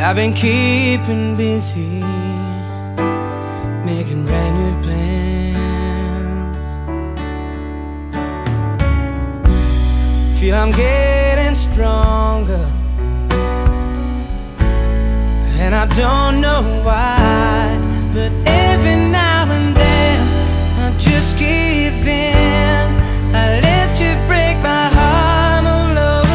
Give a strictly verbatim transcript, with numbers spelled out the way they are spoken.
I've been keeping busy, making brand new plans. Feel I'm getting stronger, and I don't know why, but every now and then I just give in.